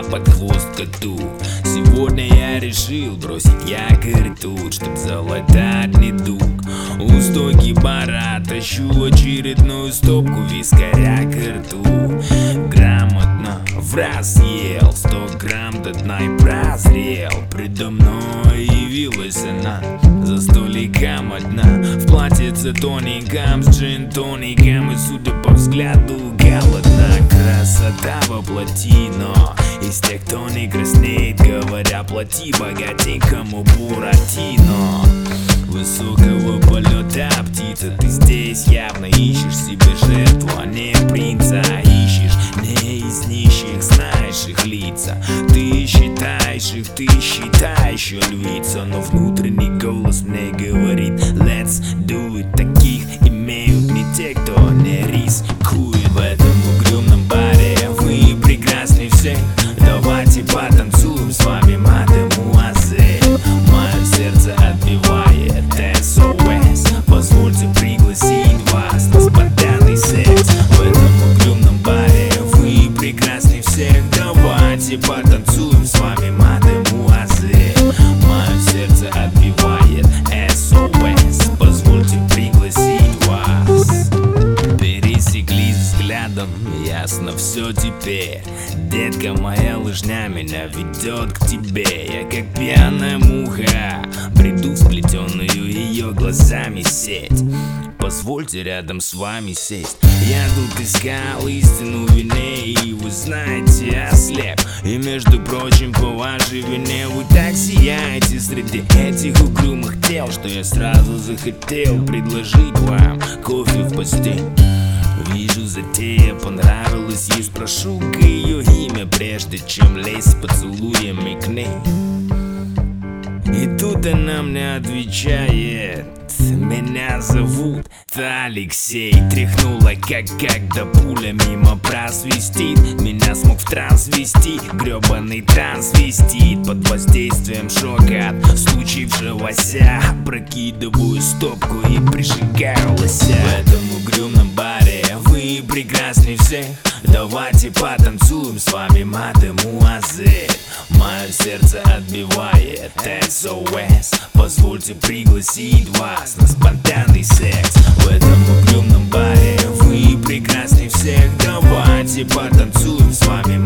под хвост коту. Сегодня я решил бросить якорь тут, чтоб залатать недуг. У стойки бара тащу очередную стопку вискаря к рту. Грамотно в раз съел 100 грамм до дна и прозрел. Предо мной явилась она за столиком одна, в платьице тоненьком с джин-тоником, и судя по взгляду голодна. Красота воплоти, но из тех, кто не краснеет, говоря, плати богатенькому Буратино. Высокого полета птица, ты здесь явно ищешь себе жертву, а не принца. Ищешь не из нищих, знаешь их лица. Ты считаешь их, ты считаешь ее львица. Но внутренний голос мне говорит let's do it. Таких имеют не те, кто не рискует. В этом угрюмном баре вы прекрасней всех. Давайте потанцуем с вами, мадемуазель. Мое сердце отбивает SOS. Позвольте пригласить вас на спонтанный секс. В этом угрюмном баре вы прекрасней всех. Давайте потанцуем с вами, мадемуазель. Мое сердце отбивает SOS. Позвольте пригласить вас. Пересеклись взглядом, ясно все теперь. Детка моя лыжня меня ведет к тебе. Я как пьяная муха приду в сплетенную ее глазами сеть. Позвольте рядом с вами сесть. Я тут искал истину в вине, и вы знаете, ослеп. И между прочим, по вашей вине вы так сияете среди этих угрюмых тел, что я сразу захотел предложить вам кофе в постель. Вижу, затея понравилась, и спрошу-ка ее имя, прежде чем лезть с поцелуями к ней. И тут она мне отвечает: меня зовут Алексей. Тряхнула, как когда пуля мимо просвистит. Меня смог в транс вести гребаный трансвестит. Под воздействием шока от случившегося прокидываю стопку и прижигаю лося. В этом угрюмном баре вы прекрасней всех. Давайте потанцуем с вами, мадемуазель. Мое сердце отбивает SOS. Позвольте пригласить вас на спонтанный секс. В этом угрюмном баре вы прекрасней всех. Давайте потанцуем с вами,